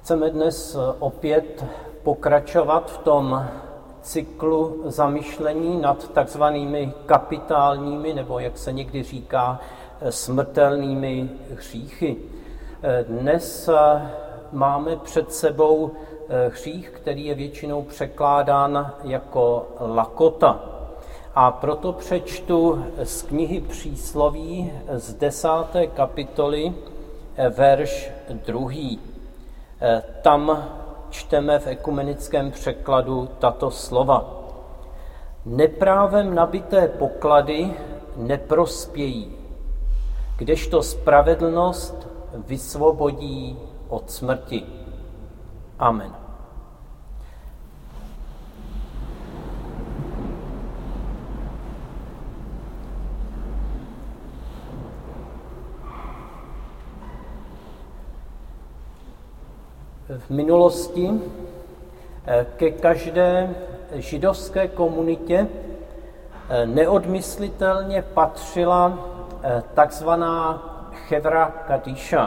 Chceme dnes opět pokračovat v tom cyklu zamyšlení nad takzvanými kapitálními, nebo jak se někdy říká, smrtelnými hříchy. Dnes máme před sebou hřích, který je většinou překládán jako lakota. A proto přečtu z knihy Přísloví z 10. kapitoly, verš 2. Tam čteme v ekumenickém překladu tato slova. Neprávem nabité poklady neprospějí, kdežto spravedlnost vysvobodí od smrti. Amen. V minulosti ke každé židovské komunitě neodmyslitelně patřila takzvaná chevra kadíša,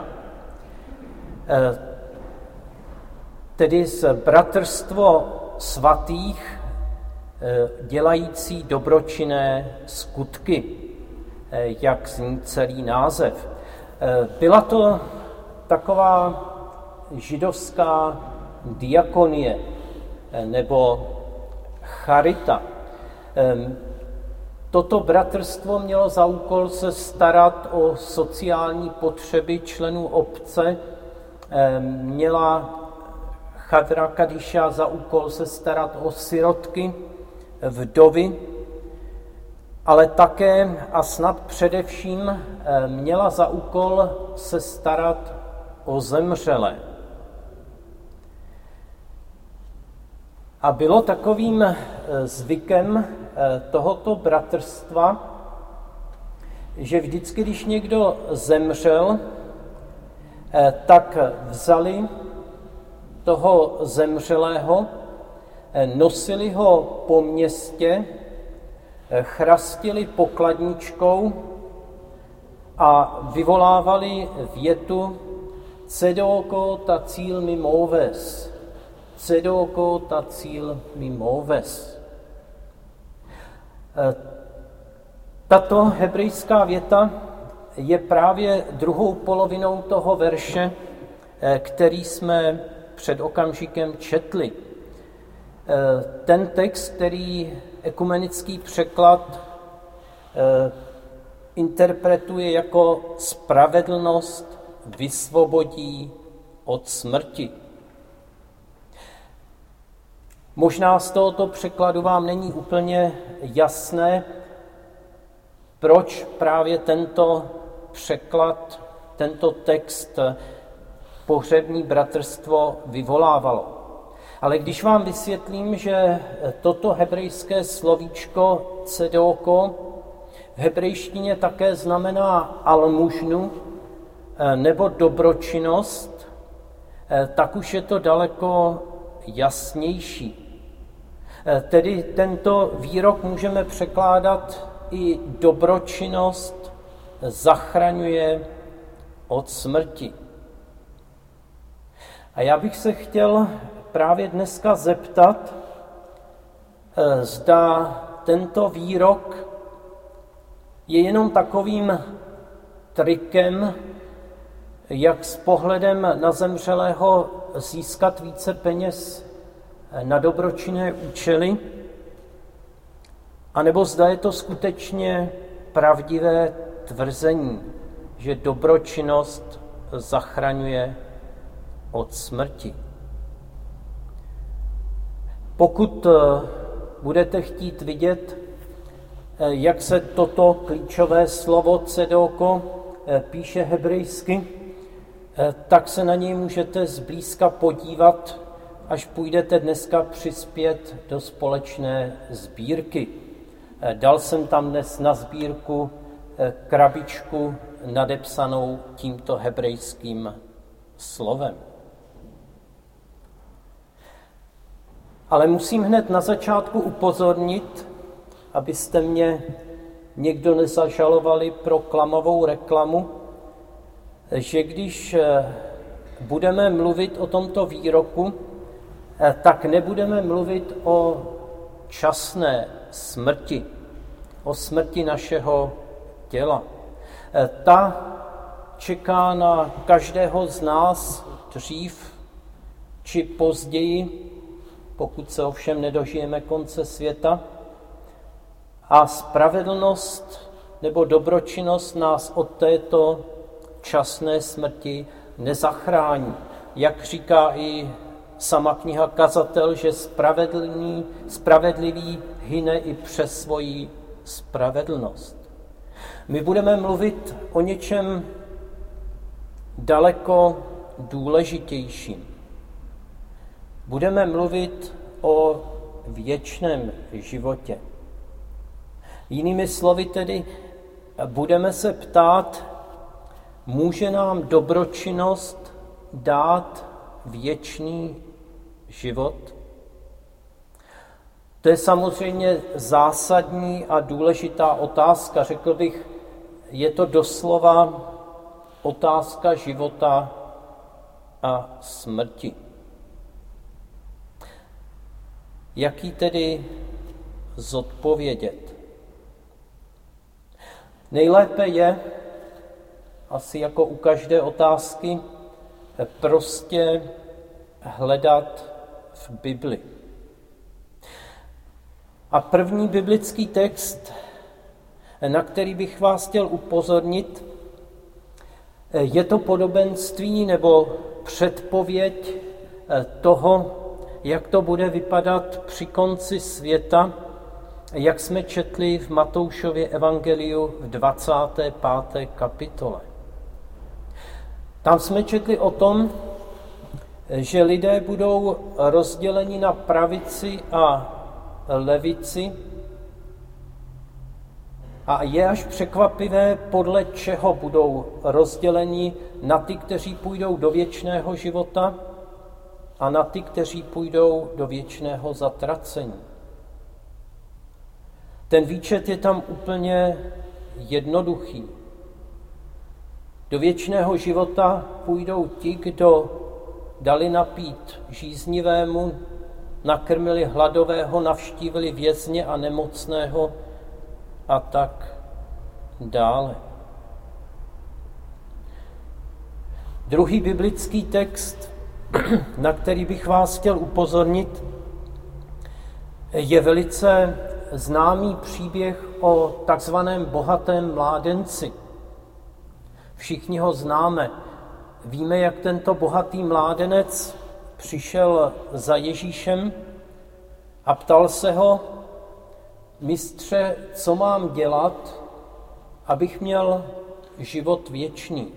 tedy bratrstvo svatých dělající dobročinné skutky, jak zní celý název. Byla to taková židovská diakonie nebo charita. Toto bratrstvo mělo za úkol se starat o sociální potřeby členů obce, měla chevra kadíša za úkol se starat o sirotky, vdovy, ale také a snad především měla za úkol se starat o zemřelé. A bylo takovým zvykem tohoto bratrstva, že vždycky, když někdo zemřel, tak vzali toho zemřelého, nosili ho po městě, chrastili pokladničkou a vyvolávali větu Cedoko tacíl mimoves. Cedoko tacíl mimoves. Tato hebrejská věta je právě druhou polovinou toho verše, který jsme před okamžikem četli. Ten text, který ekumenický překlad interpretuje jako spravedlnost vysvobodí od smrti. Možná z tohoto překladu vám není úplně jasné, proč právě tento překlad, tento text pohřební bratrstvo vyvolávalo. Ale když vám vysvětlím, že toto hebrejské slovíčko cedoko v hebrejštině také znamená almužnu nebo dobročinnost, tak už je to daleko jasnější. Tedy tento výrok můžeme překládat i dobročinnost zachraňuje od smrti. A já bych se chtěl právě dneska zeptat, zda tento výrok je jenom takovým trikem, jak s pohledem na zemřelého získat více peněz na dobročinné účely, anebo zda je to skutečně pravdivé tvrzení, že dobročinnost zachraňuje od smrti. Pokud budete chtít vidět, jak se toto klíčové slovo cedoko píše hebrejsky, tak se na něj můžete zblízka podívat, až půjdete dneska přispět do společné sbírky. Dal jsem tam dnes na sbírku krabičku nadepsanou tímto hebrejským slovem. Ale musím hned na začátku upozornit, abyste mě někdo nezažalovali pro klamovou reklamu, že když budeme mluvit o tomto výroku, tak nebudeme mluvit o časné smrti, o smrti našeho těla. Ta čeká na každého z nás dřív či později, pokud se ovšem nedožijeme konce světa. A spravedlnost nebo dobročinnost nás od této časné smrti nezachrání. Jak říká i sama kniha Kazatel, že spravedlivý hyne i přes svoji spravedlnost. My budeme mluvit o něčem daleko důležitějším. Budeme mluvit o věčném životě. Jinými slovy tedy, budeme se ptát, může nám dobročinnost dát věčný život? To je samozřejmě zásadní a důležitá otázka. Řekl bych, je to doslova otázka života a smrti. Jak ji tedy zodpovědět? Nejlépe je, asi jako u každé otázky, prostě hledat v Bibli. A první biblický text, na který bych vás chtěl upozornit, je to podobenství nebo předpověď toho, jak to bude vypadat při konci světa, jak jsme četli v Matoušově evangeliu v 25. kapitole. Tam jsme četli o tom, že lidé budou rozděleni na pravici a levici a je až překvapivé, podle čeho budou rozděleni na ty, kteří půjdou do věčného života a na ty, kteří půjdou do věčného zatracení. Ten výčet je tam úplně jednoduchý. Do věčného života půjdou ti, kdo dali napít žíznivému, nakrmili hladového, navštívili vězně a nemocného a tak dále. Druhý biblický text, na který bych vás chtěl upozornit, je velice známý příběh o takzvaném bohatém mládenci. Všichni ho známe. Víme, jak tento bohatý mládenec přišel za Ježíšem a ptal se ho: Mistře, co mám dělat, abych měl život věčný?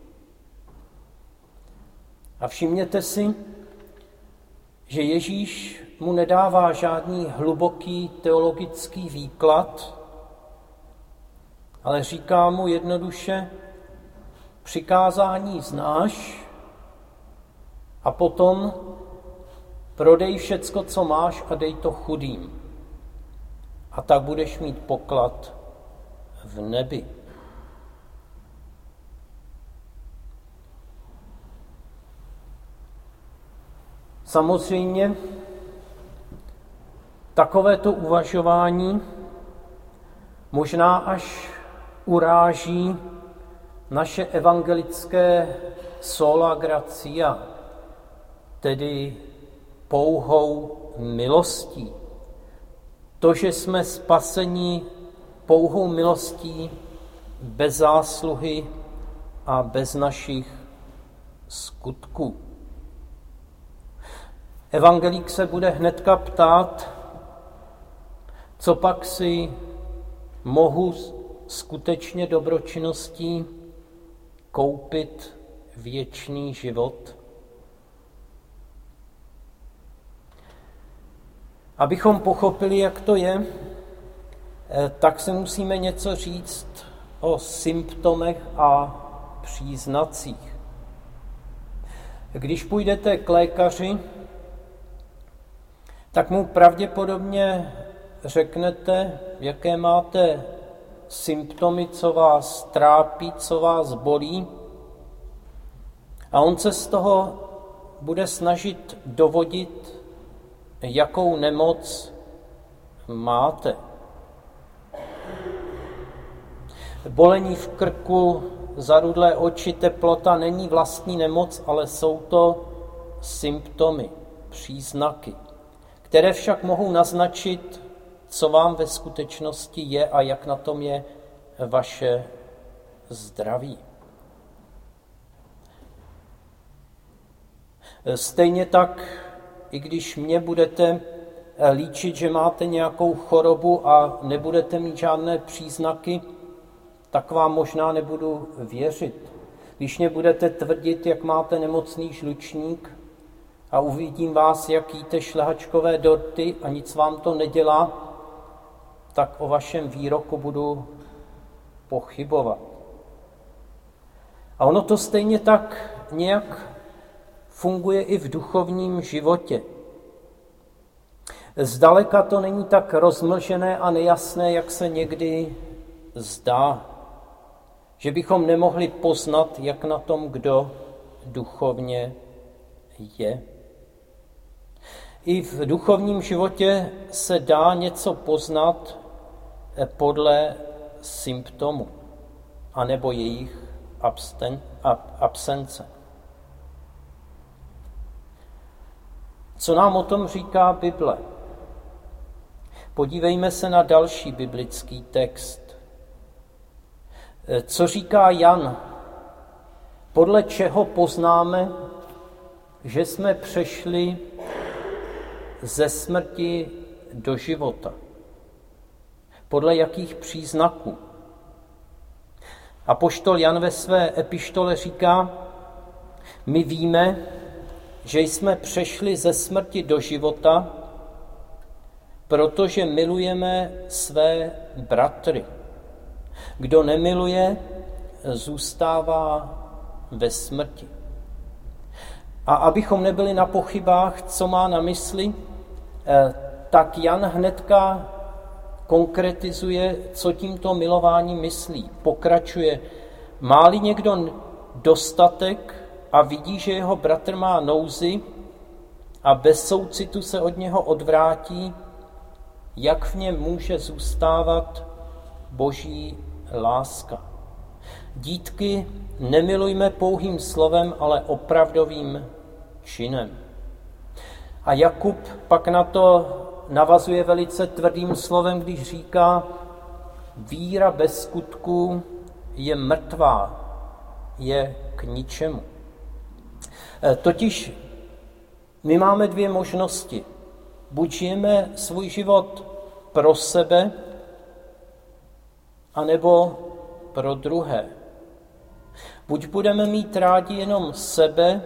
A všimněte si, že Ježíš mu nedává žádný hluboký teologický výklad, ale říká mu jednoduše: přikázání znáš a potom prodej všecko, co máš, a dej to chudým. A tak budeš mít poklad v nebi. Samozřejmě takovéto uvažování možná až uráží naše evangelické sola gratia, tedy pouhou milostí. To, že jsme spaseni pouhou milostí, bez zásluhy a bez našich skutků. Evangelík se bude hnedka ptát, co pak si mohu skutečně dobročinností koupit věčný život. Abychom pochopili, jak to je, tak se musíme něco říct o symptomech a příznacích. Když půjdete k lékaři, tak mu pravděpodobně řeknete, jaké máte symptomy, co vás trápí, co vás bolí. A on se z toho bude snažit dovodit, jakou nemoc máte. Bolení v krku, zarudlé oči, teplota není vlastní nemoc, ale jsou to symptomy, příznaky, které však mohou naznačit, co vám ve skutečnosti je a jak na tom je vaše zdraví. Stejně tak, i když mě budete líčit, že máte nějakou chorobu a nebudete mít žádné příznaky, tak vám možná nebudu věřit. Když mě budete tvrdit, jak máte nemocný žlučník a uvidím vás, jak jíte šlehačkové dorty a nic vám to nedělá, tak o vašem výroku budu pochybovat. A ono to stejně tak nějak funguje i v duchovním životě. Zdaleka to není tak rozmlžené a nejasné, jak se někdy zdá, že bychom nemohli poznat, jak na tom kdo duchovně je. I v duchovním životě se dá něco poznat podle symptomů anebo jejich absence. Co nám o tom říká Bible? Podívejme se na další biblický text. Co říká Jan? Podle čeho poznáme, že jsme přešli ze smrti do života? Podle jakých příznaků? Apoštol Jan ve své epištole říká, my víme, že jsme přešli ze smrti do života, protože milujeme své bratry. Kdo nemiluje, zůstává ve smrti. A abychom nebyli na pochybách, co má na mysli, tak Jan hnedka konkretizuje, co tímto milováním myslí. Pokračuje, má-li někdo dostatek a vidí, že jeho bratr má nouzi a bez soucitu se od něho odvrátí, jak v něm může zůstávat Boží láska. Dítky, nemilujme pouhým slovem, ale opravdovým činem. A Jakub pak na to navazuje velice tvrdým slovem, když říká, víra bez skutků je mrtvá, je k ničemu. Totiž my máme dvě možnosti. Buď žijeme svůj život pro sebe, anebo pro druhé. Buď budeme mít rádi jenom sebe,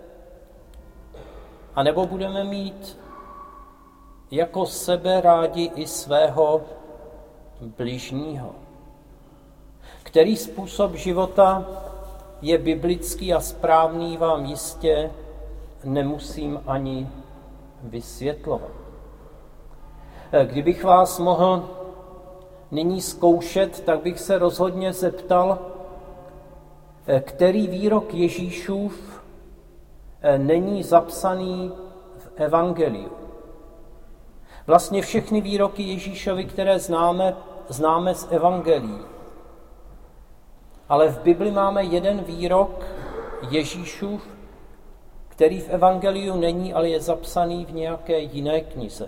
anebo budeme mít jako sebe rádi i svého bližního. Který způsob života je biblický a správný, vám jistě nemusím ani vysvětlovat. Kdybych vás mohl nyní zkoušet, tak bych se rozhodně zeptal, který výrok Ježíšův není zapsaný v evangeliu. Vlastně všechny výroky Ježíšovi, které známe z evangelií. Ale v Bibli máme jeden výrok Ježíšův, který v evangeliu není, ale je zapsaný v nějaké jiné knize.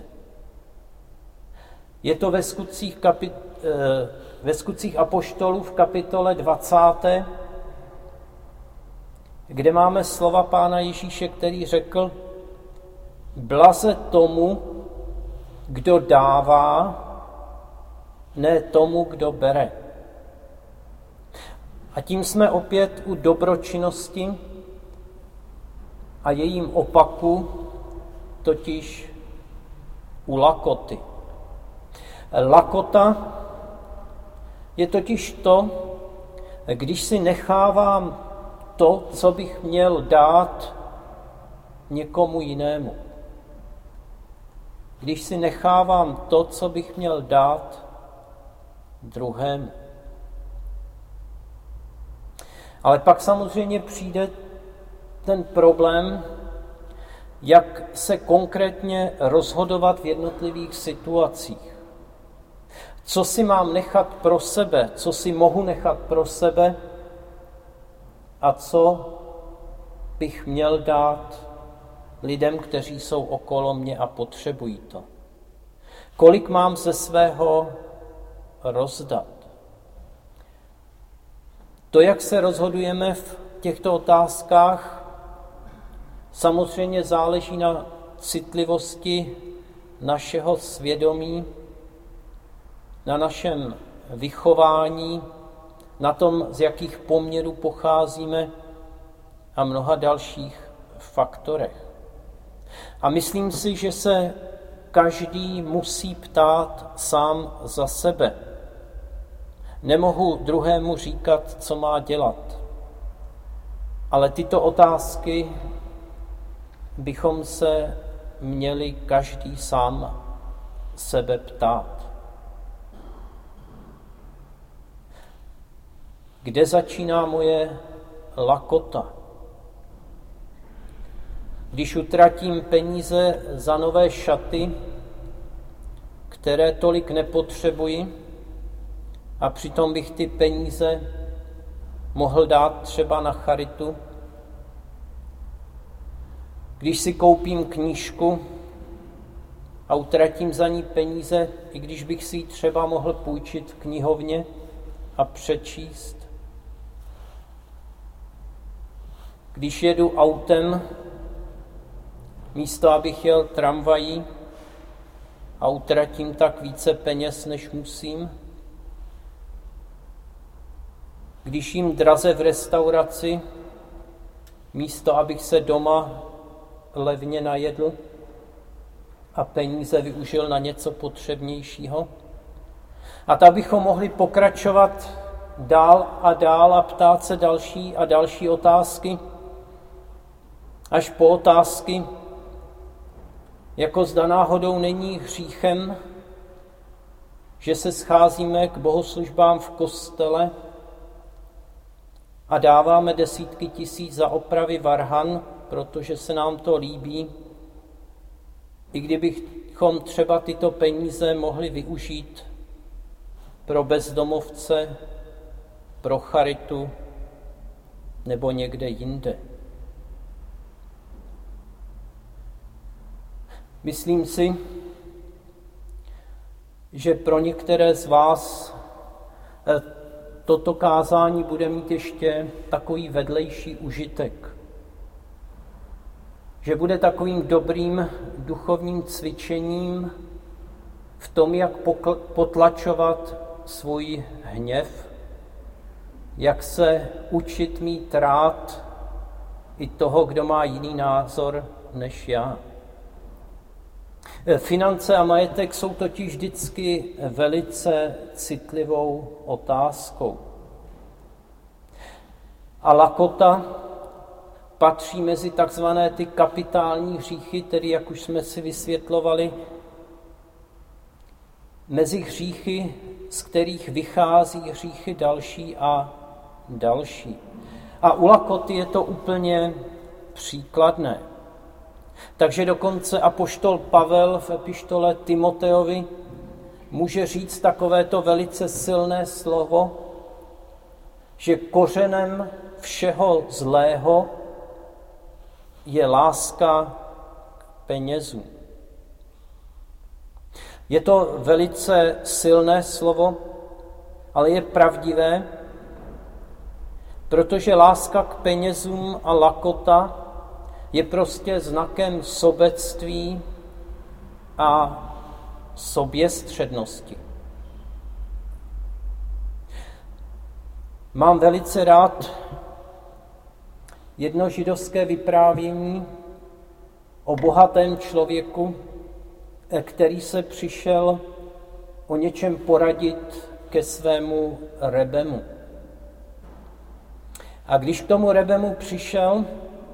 Je to ve Skutcích apoštolů v kapitole 20., kde máme slova Pána Ježíše, který řekl, blaze tomu, kdo dává, ne tomu, kdo bere. A tím jsme opět u dobročinnosti a jejím opaku, totiž u lakoty. Lakota je totiž to, když si nechávám to, co bych měl dát někomu jinému. Když si nechávám to, co bych měl dát druhému. Ale pak samozřejmě přijde ten problém, jak se konkrétně rozhodovat v jednotlivých situacích. Co si mám nechat pro sebe, co si mohu nechat pro sebe a co bych měl dát lidem, kteří jsou okolo mě a potřebují to. Kolik mám ze svého rozdat. To, jak se rozhodujeme v těchto otázkách, samozřejmě záleží na citlivosti našeho svědomí, na našem vychování, na tom, z jakých poměrů pocházíme a mnoha dalších faktorech. A myslím si, že se každý musí ptát sám za sebe. Nemohu druhému říkat, co má dělat. Ale tyto otázky bychom se měli každý sám sebe ptát. Kde začíná moje lakota? Když utratím peníze za nové šaty, které tolik nepotřebuji, a přitom bych ty peníze mohl dát třeba na charitu. Když si koupím knížku a utratím za ní peníze, i když bych si ji třeba mohl půjčit v knihovně a přečíst. Když jedu autem, místo abych jel tramvají a utratím tak více peněz, než musím. Když jim draze v restauraci, místo abych se doma levně najedl a peníze využil na něco potřebnějšího. A tak bychom mohli pokračovat dál a ptát se další a další otázky, až po otázky, jako zda náhodou není hříchem, že se scházíme k bohoslužbám v kostele a dáváme desítky tisíc za opravy varhan, protože se nám to líbí, i kdybychom třeba tyto peníze mohli využít pro bezdomovce, pro charitu nebo někde jinde. Myslím si, že pro některé z vás toto kázání bude mít ještě takový vedlejší užitek. Že bude takovým dobrým duchovním cvičením v tom, jak potlačovat svůj hněv, jak se učit mít rád i toho, kdo má jiný názor než já. Finance a majetek jsou totiž vždycky velice citlivou otázkou. A lakota patří mezi takzvané ty kapitální hříchy, tedy, jak už jsme si vysvětlovali, mezi hříchy, z kterých vychází hříchy další a další. A u lakoty je to úplně příkladné. Takže dokonce apoštol Pavel v epištole Timoteovi může říct takovéto velice silné slovo, že kořenem všeho zlého je láska k penězům. Je to velice silné slovo, ale je pravdivé, protože láska k penězům a lakota je prostě znakem sobectví a soběstřednosti. Mám velice rád jedno židovské vyprávění o bohatém člověku, který se přišel o něčem poradit ke svému rebemu. A když k tomu rebemu přišel,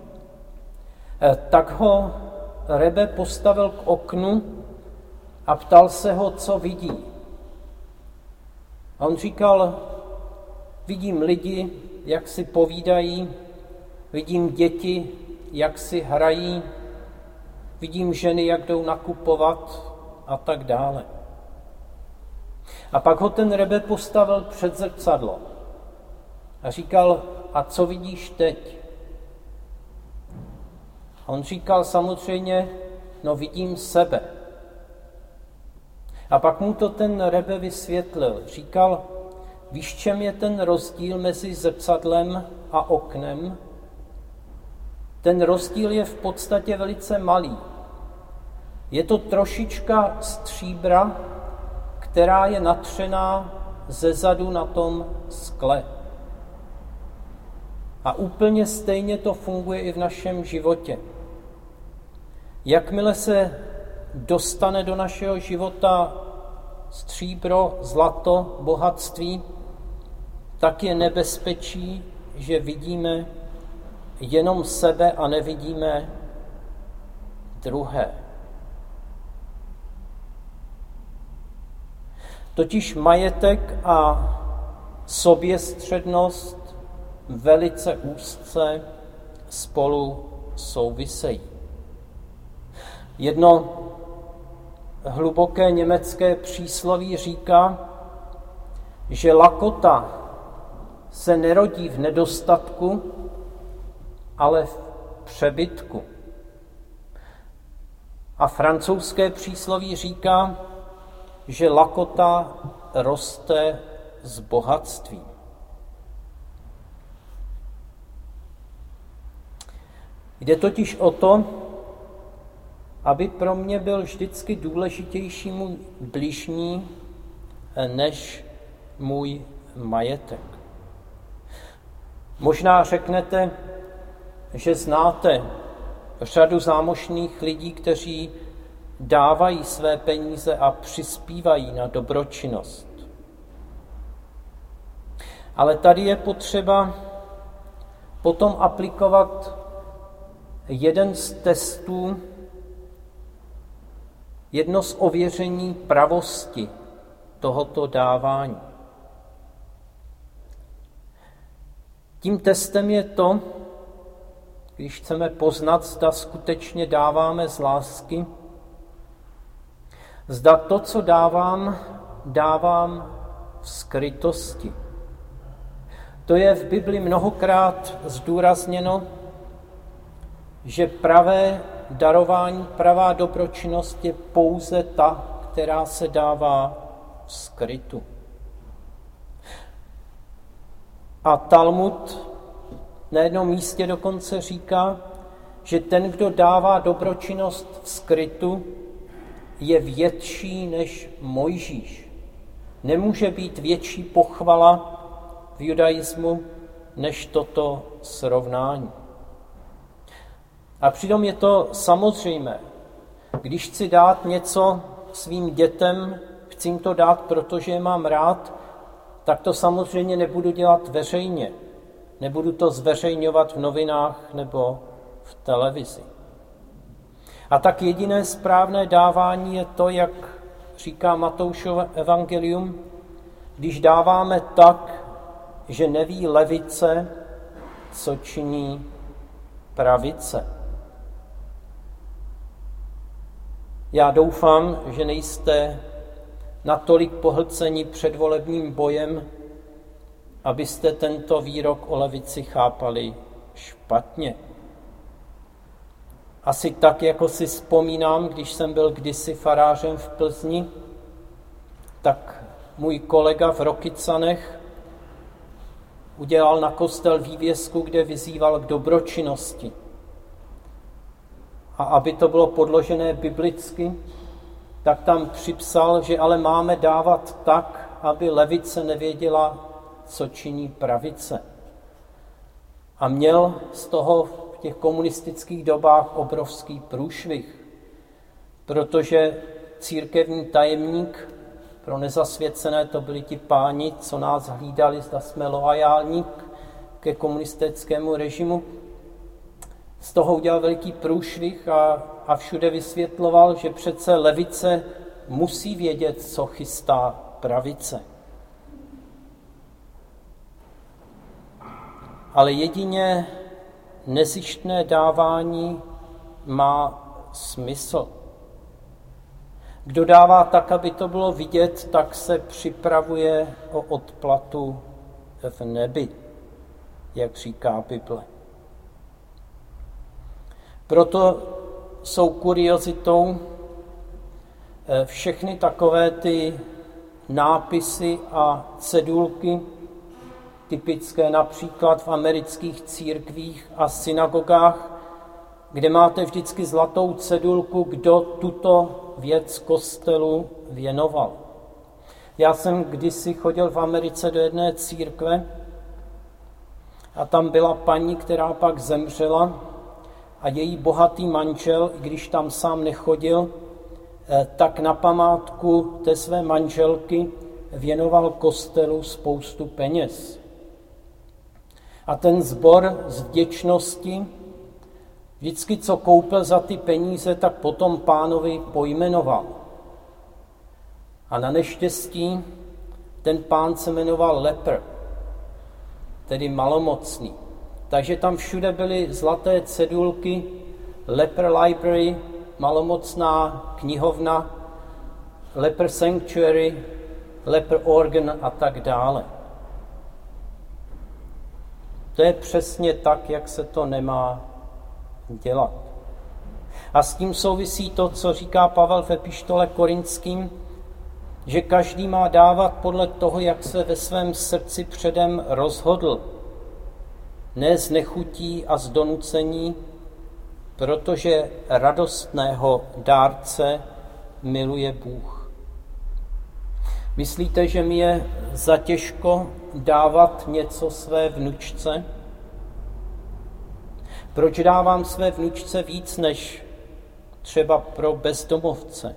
tak ho rebe postavil k oknu a ptal se ho, co vidí. A on říkal, vidím lidi, jak si povídají, vidím děti, jak si hrají, vidím ženy, jak jdou nakupovat a tak dále. A pak ho ten Rebbe postavil před zrcadlo a říkal, a co vidíš teď? A on říkal samozřejmě, no vidím sebe. A pak mu to ten Rebbe vysvětlil. Říkal, víš, čem je ten rozdíl mezi zrcadlem a oknem? Ten rozdíl je v podstatě velice malý. Je to trošička stříbra, která je natřená zezadu na tom skle. A úplně stejně to funguje i v našem životě. Jakmile se dostane do našeho života stříbro, zlato, bohatství, tak je nebezpečí, že vidíme jenom sebe a nevidíme druhé. Totiž majetek a soběstřednost velice úzce spolu souvisejí. Jedno hluboké německé přísloví říká, že lakota se nerodí v nedostatku, ale v přebytku. A francouzské přísloví říká, že lakota roste z bohatství. Jde totiž o to, aby pro mě byl vždycky důležitější můj bližní než můj majetek. Možná řeknete, že znáte řadu zámožných lidí, kteří dávají své peníze a přispívají na dobročinnost. Ale tady je potřeba potom aplikovat jeden z testů, jedno z ověření pravosti tohoto dávání. Tím testem je to, když chceme poznat, zda skutečně dáváme z lásky, zda to, co dávám v skrytosti. To je v Bibli mnohokrát zdůrazněno, že pravé darování, pravá dobročinnost je pouze ta, která se dává v skrytu. A Talmud na jednom místě dokonce říká, že ten, kdo dává dobročinnost v skrytu, je větší než Mojžíš. Nemůže být větší pochvala v judaismu než toto srovnání. A přitom je to samozřejmé. Když chci dát něco svým dětem, chci jim to dát, protože je mám rád, tak to samozřejmě nebudu dělat veřejně. Nebudu to zveřejňovat v novinách nebo v televizi. A tak jediné správné dávání je to, jak říká Matoušovo evangelium, když dáváme tak, že neví levice, co činí pravice. Já doufám, že nejste natolik pohlceni předvolebním bojem, abyste tento výrok o levici chápali špatně. Asi tak, jako si vzpomínám, když jsem byl kdysi farářem v Plzni, tak můj kolega v Rokycanech udělal na kostel vývězku, kde vyzýval k dobročinnosti. A aby to bylo podložené biblicky, tak tam připsal, že ale máme dávat tak, aby levice nevěděla, co činí pravice. A měl z toho v těch komunistických dobách obrovský průšvih, protože církevní tajemník, pro nezasvěcené to byli ti páni, co nás hlídali, zda jsme loajální ke komunistickému režimu, z toho udělal veliký průšvih a všude vysvětloval, že přece levice musí vědět, co chystá pravice. Ale jedině nezištné dávání má smysl. Kdo dává tak, aby to bylo vidět, tak se připravuje o odplatu v nebi, jak říká Bible. Proto jsou kuriozitou všechny takové ty nápisy a cedulky, typické například v amerických církvích a synagogách, kde máte vždycky zlatou cedulku, kdo tuto věc kostelu věnoval. Já jsem kdysi chodil v Americe do jedné církve a tam byla paní, která pak zemřela a její bohatý manžel, i když tam sám nechodil, tak na památku té své manželky věnoval kostelu spoustu peněz. A ten sbor z vděčnosti vždycky, co koupil za ty peníze, tak potom pánovi pojmenoval. A na neštěstí ten pán se jmenoval Leper, tedy malomocný. Takže tam všude byly zlaté cedulky, Leper Library, malomocná knihovna, Leper Sanctuary, Leper Organ a tak dále. To je přesně tak, jak se to nemá dělat. A s tím souvisí to, co říká Pavel v epištole Korinským, že každý má dávat podle toho, jak se ve svém srdci předem rozhodl. Ne z nechutí a z donucení, protože radostného dárce miluje Bůh. Myslíte, že mi je zatěžko dávat něco své vnučce? Proč dávám své vnučce víc než třeba pro bezdomovce?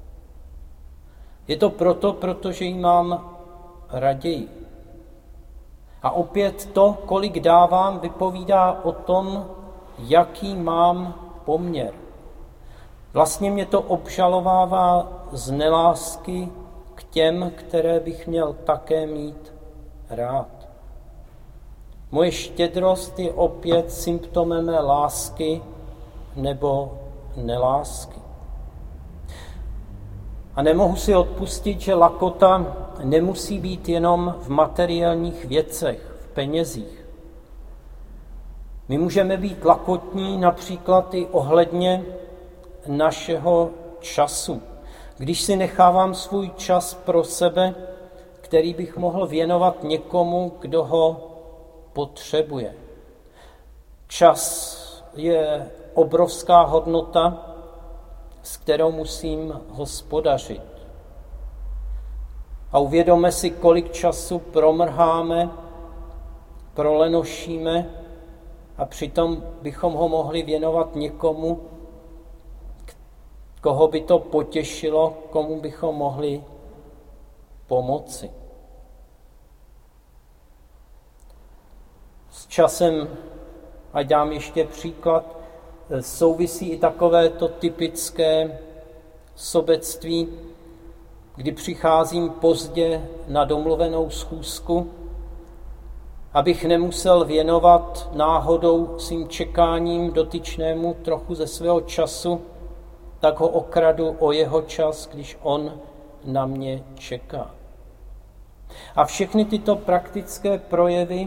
Je to proto, protože ji mám raději. A opět to, kolik dávám, vypovídá o tom, jaký mám poměr. Vlastně mě to obžalovává z nelásky k těm, které bych měl také mít rád. Moje štědrost je opět symptomem mé lásky nebo nelásky. A nemohu si odpustit, že lakota nemusí být jenom v materiálních věcech, v penězích. My můžeme být lakotní například i ohledně našeho času. Když si nechávám svůj čas pro sebe, který bych mohl věnovat někomu, kdo ho potřebuje. Čas je obrovská hodnota, s kterou musím hospodařit. A uvědomme si, kolik času promrháme, prolenošíme a přitom bychom ho mohli věnovat někomu, koho by to potěšilo, komu bychom mohli pomoci. S časem, ať dám ještě příklad, souvisí i takovéto typické sobectví, kdy přicházím pozdě na domluvenou schůzku, abych nemusel věnovat náhodou svým čekáním dotyčnému trochu ze svého času, tak ho okradu o jeho čas, když on na mě čeká. A všechny tyto praktické projevy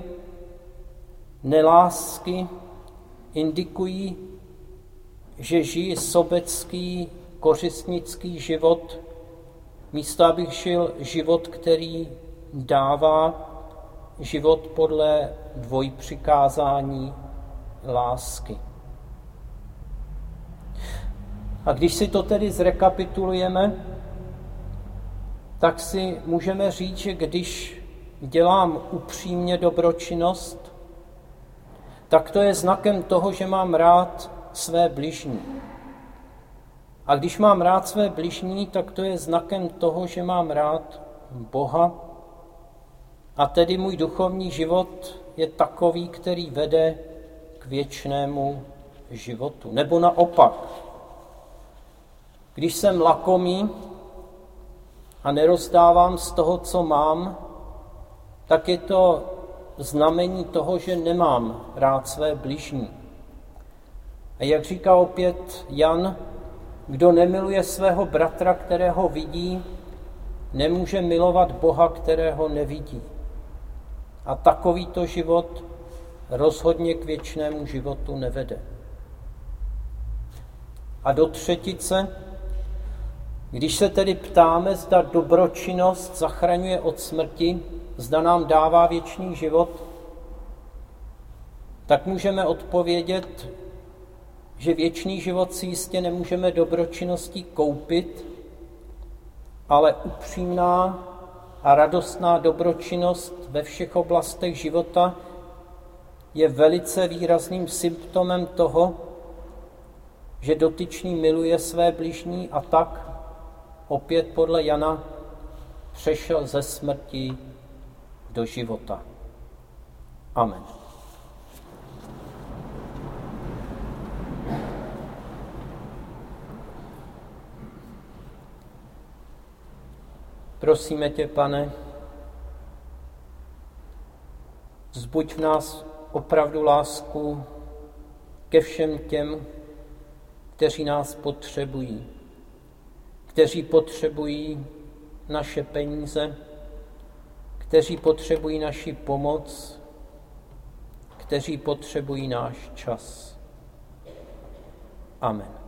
nelásky indikují, že žiji sobecký, kořistnický život, místo abych žil život, který dává, život podle dvojpřikázání lásky. A když si to tedy zrekapitulujeme, tak si můžeme říct, že když dělám upřímně dobročinnost, tak to je znakem toho, že mám rád své bližní. A když mám rád své bližní, tak to je znakem toho, že mám rád Boha. A tedy můj duchovní život je takový, který vede k věčnému životu. Nebo naopak, když jsem lakomý a nerozdávám z toho, co mám, tak je to znamení toho, že nemám rád své bližní. A jak říká opět Jan, kdo nemiluje svého bratra, kterého vidí, nemůže milovat Boha, kterého nevidí. A takovýto život rozhodně k věčnému životu nevede. A do třetice, když se tedy ptáme, zda dobročinnost zachraňuje od smrti, zda nám dává věčný život, tak můžeme odpovědět, že věčný život si jistě nemůžeme dobročinností koupit, ale upřímná a radostná dobročinnost ve všech oblastech života je velice výrazným symptomem toho, že dotyčný miluje své bližní a tak, opět podle Jana, přešel ze smrti do života. Amen. Prosíme tě, Pane, vzbuď v nás opravdu lásku ke všem těm, kteří nás potřebují, kteří potřebují naše peníze, kteří potřebují naši pomoc, kteří potřebují náš čas. Amen.